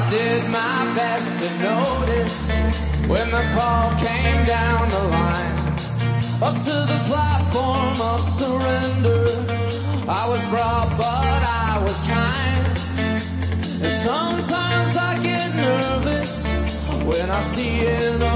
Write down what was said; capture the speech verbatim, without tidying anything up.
did my best to notice when the call came down the line. Up to the platform of surrender, I was brought but I was kind. And sometimes I get nervous when I see an